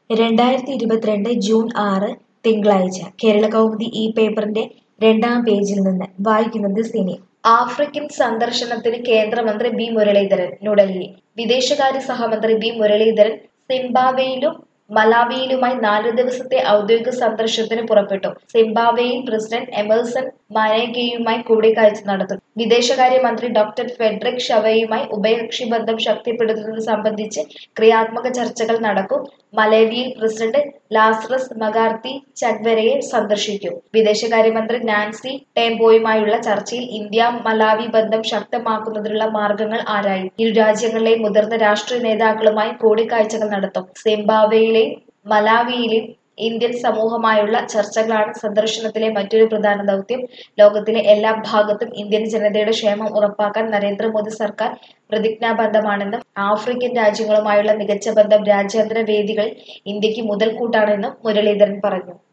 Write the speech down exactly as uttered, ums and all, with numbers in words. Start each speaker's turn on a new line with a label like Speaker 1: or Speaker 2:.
Speaker 1: രണ്ടായിരത്തി ഇരുപത്തിരണ്ട് ജൂൺ ആറ് തിങ്കളാഴ്ച കേരളകൗമുദി ഈ പേപ്പറിന്റെ രണ്ടാം പേജിൽ നിന്ന് വായിക്കുന്നത് സിനി. ആഫ്രിക്കൻ സന്ദർശനത്തിന് കേന്ദ്രമന്ത്രി വി മുരളീധരൻ ന്യൂഡൽഹി. വിദേശകാര്യ സഹമന്ത്രി വി മുരളീധരൻ സിംബാബ്വേയിലും മലാവിയിലുമായി നാല് ദിവസത്തെ ഔദ്യോഗിക സന്ദർശനത്തിന് പുറപ്പെട്ടു. സിംബാബ്വേയിൽ പ്രസിഡന്റ് എമേഴ്സൺ മനേഗയുമായി കൂടിക്കാഴ്ച നടത്തും. വിദേശകാര്യമന്ത്രി ഡോക്ടർ ഫെഡറിക് ഷവയുമായി ഉഭയകക്ഷി ബന്ധം ശക്തിപ്പെടുത്തുന്നത് സംബന്ധിച്ച് ക്രിയാത്മക ചർച്ചകൾ നടക്കും. മലാവിയിൽ പ്രസിഡന്റ് ലാസ്റസ് മകാർത്തി ചക്വരയെ സന്ദർശിക്കും. വിദേശകാര്യമന്ത്രി നാൻസി ടേംബോയുമായുള്ള ചർച്ചയിൽ ഇന്ത്യ മലാവി ബന്ധം ശക്തമാക്കുന്നതിനുള്ള മാർഗങ്ങൾ ആരായും. ഇരു രാജ്യങ്ങളിലെയും മുതിർന്ന രാഷ്ട്രീയ നേതാക്കളുമായി കൂടിക്കാഴ്ചകൾ നടത്തും. സിംബാബ്വേയിലെയും മലാവിയിലെയും ഇന്ത്യൻ സമൂഹവുമായുള്ള ചർച്ചകളാണ് സന്ദർശനത്തിലെ മറ്റൊരു പ്രധാന ദൗത്യം. ലോകത്തിലെ എല്ലാ ഭാഗത്തും ഇന്ത്യൻ ജനതയുടെ ക്ഷേമം ഉറപ്പാക്കാൻ നരേന്ദ്രമോദി സർക്കാർ പ്രതിജ്ഞാബദ്ധമാണെന്നും ആഫ്രിക്കൻ രാജ്യങ്ങളുമായുള്ള മികച്ച ബന്ധം രാജ്യാന്തര വേദികളിൽ ഇന്ത്യക്ക് മുതൽക്കൂട്ടാണെന്നും മുരളീധരൻ പറഞ്ഞു.